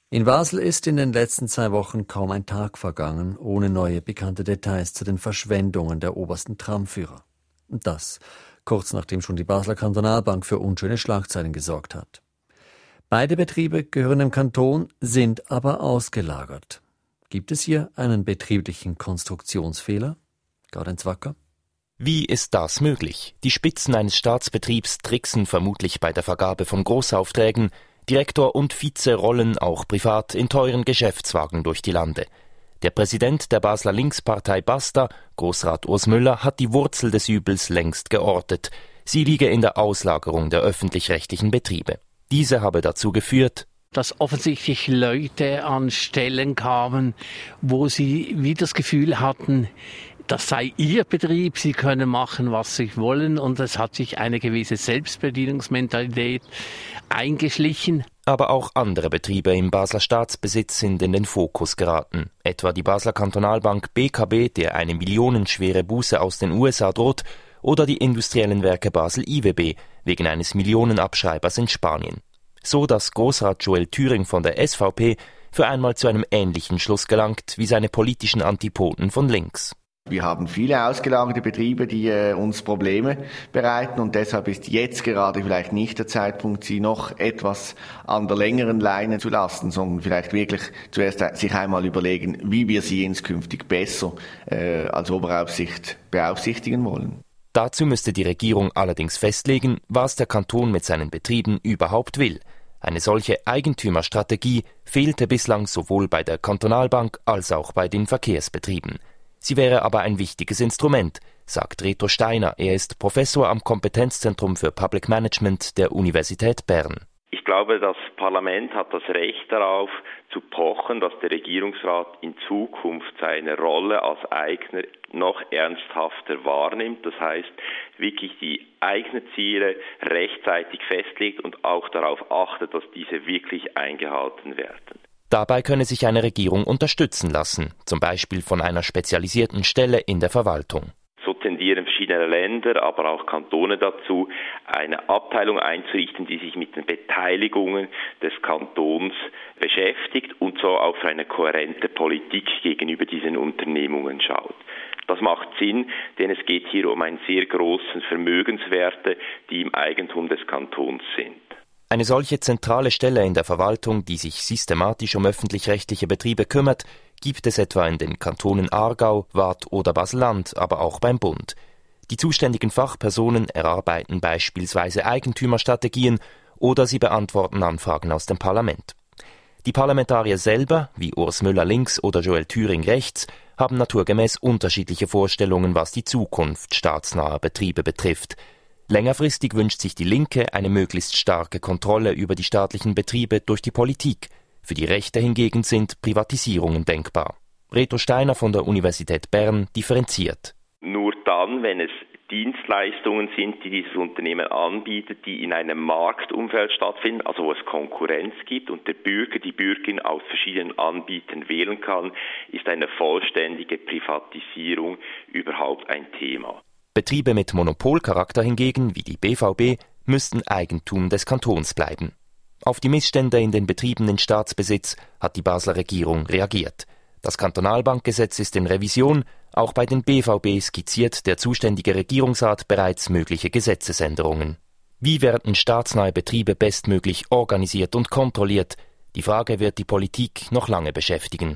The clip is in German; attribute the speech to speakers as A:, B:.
A: In Basel ist in den letzten 2 Wochen kaum ein Tag vergangen, ohne neue bekannte Details zu den Verschwendungen der obersten Tramführer. Und das kurz nachdem schon die Basler Kantonalbank für unschöne Schlagzeilen gesorgt hat. Beide Betriebe gehören dem Kanton, sind aber ausgelagert. Gibt es hier einen betrieblichen Konstruktionsfehler? Gaudenz Wacker?
B: Wie ist das möglich? Die Spitzen eines Staatsbetriebs tricksen vermutlich bei der Vergabe von Großaufträgen. Direktor und Vize rollen auch privat in teuren Geschäftswagen durch die Lande. Der Präsident der Basler Linkspartei Basta, Grossrat Urs Müller, hat die Wurzel des Übels längst geortet. Sie liege in der Auslagerung der öffentlich-rechtlichen Betriebe. Diese habe dazu geführt,
C: dass offensichtlich Leute an Stellen kamen, wo sie wie das Gefühl hatten, das sei ihr Betrieb, sie können machen, was sie wollen, und es hat sich eine gewisse Selbstbedienungsmentalität eingeschlichen.
B: Aber auch andere Betriebe im Basler Staatsbesitz sind in den Fokus geraten. Etwa die Basler Kantonalbank BKB, der eine millionenschwere Buße aus den USA droht, oder die industriellen Werke Basel IWB wegen eines Millionenabschreibers in Spanien. So dass Grossrat Joel Thüring von der SVP für einmal zu einem ähnlichen Schluss gelangt wie seine politischen Antipoden von links.
D: Wir haben viele ausgelagerte Betriebe, die uns Probleme bereiten, und deshalb ist jetzt gerade vielleicht nicht der Zeitpunkt, sie noch etwas an der längeren Leine zu lassen, sondern vielleicht wirklich zuerst sich einmal überlegen, wie wir sie inskünftig besser als Oberaufsicht beaufsichtigen wollen.
B: Dazu müsste die Regierung allerdings festlegen, was der Kanton mit seinen Betrieben überhaupt will. Eine solche Eigentümerstrategie fehlte bislang sowohl bei der Kantonalbank als auch bei den Verkehrsbetrieben. Sie wäre aber ein wichtiges Instrument, sagt Reto Steiner. Er ist Professor am Kompetenzzentrum für Public Management der Universität Bern.
E: Ich glaube, das Parlament hat das Recht darauf, zu pochen, dass der Regierungsrat in Zukunft seine Rolle als Eigner noch ernsthafter wahrnimmt. Das heißt, wirklich die eigenen Ziele rechtzeitig festlegt und auch darauf achtet, dass diese wirklich eingehalten werden.
B: Dabei könne sich eine Regierung unterstützen lassen, zum Beispiel von einer spezialisierten Stelle in der Verwaltung.
E: So tendieren verschiedene Länder, aber auch Kantone dazu, eine Abteilung einzurichten, die sich mit den Beteiligungen des Kantons beschäftigt und so auf eine kohärente Politik gegenüber diesen Unternehmungen schaut. Das macht Sinn, denn es geht hier um einen sehr großen Vermögenswerte, die im Eigentum des Kantons sind.
B: Eine solche zentrale Stelle in der Verwaltung, die sich systematisch um öffentlich-rechtliche Betriebe kümmert, gibt es etwa in den Kantonen Aargau, Waadt oder Basel-Land, aber auch beim Bund. Die zuständigen Fachpersonen erarbeiten beispielsweise Eigentümerstrategien oder sie beantworten Anfragen aus dem Parlament. Die Parlamentarier selber, wie Urs Müller links oder Joel Thüring rechts, haben naturgemäß unterschiedliche Vorstellungen, was die Zukunft staatsnaher Betriebe betrifft. Längerfristig wünscht sich die Linke eine möglichst starke Kontrolle über die staatlichen Betriebe durch die Politik. Für die Rechte hingegen sind Privatisierungen denkbar. Reto Steiner von der Universität Bern differenziert.
E: Nur dann, wenn es Dienstleistungen sind, die dieses Unternehmen anbietet, die in einem Marktumfeld stattfinden, also wo es Konkurrenz gibt und der Bürger, die Bürgerin aus verschiedenen Anbietern wählen kann, ist eine vollständige Privatisierung überhaupt ein Thema.
B: Betriebe mit Monopolcharakter hingegen, wie die BVB, müssten Eigentum des Kantons bleiben. Auf die Missstände in den Betrieben in Staatsbesitz hat die Basler Regierung reagiert. Das Kantonalbankgesetz ist in Revision, auch bei den BVB skizziert der zuständige Regierungsrat bereits mögliche Gesetzesänderungen. Wie werden staatsnahe Betriebe bestmöglich organisiert und kontrolliert? Die Frage wird die Politik noch lange beschäftigen.